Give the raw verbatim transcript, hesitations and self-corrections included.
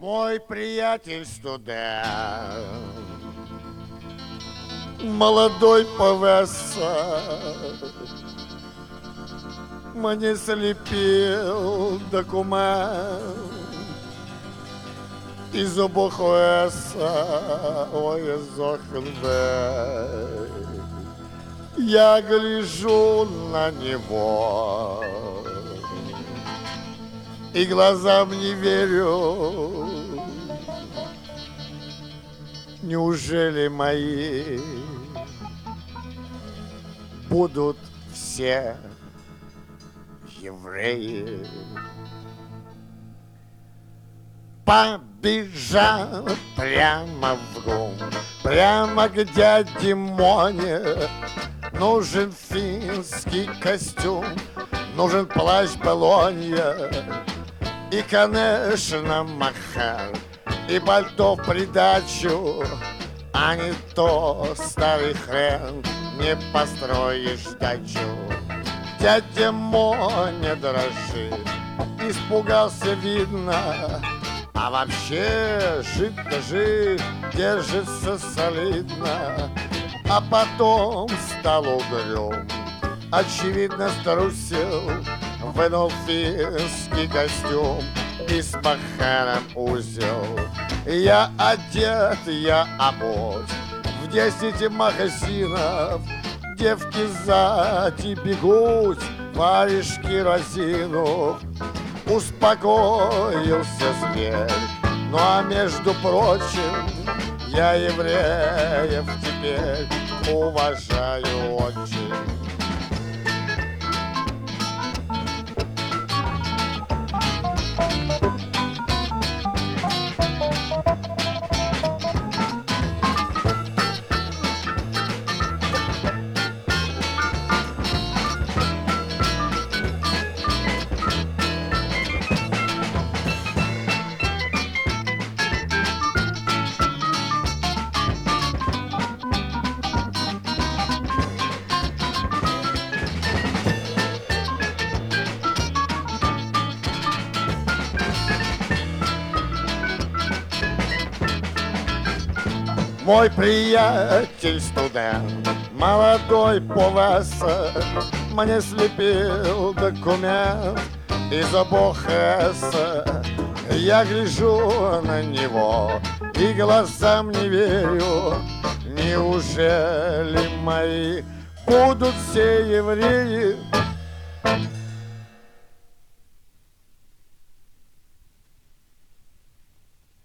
Мой приятель студент, молодой повеса, мне слепил документ из обох ОСа, ой, Зохенвей. Я гляжу на него и глазам не верю. Неужели мои будут все евреи? Побежал прямо в ГУМ, прямо к дяде Моне. Нужен финский костюм, нужен плащ Болонья и, конечно, махар, и пальто в придачу, а не то, старый хрен, не построишь дачу. Дядя Моня дрожит, испугался, видно, а вообще жить-то жить, держится солидно. А потом стал угрюм, очевидно струсил, вынул финский костюм и с махаром узел. Я одет, я обут в десять магазинов, девки сзади бегут, варежки разинув. Успокоился зверь, ну а между прочим, я евреев теперь уважаю очень. Мой приятель студент, молодой повеса, мне слепил документ из обох ЭСа. Я гляжу на него и глазам не верю. Неужели мои будут все евреи?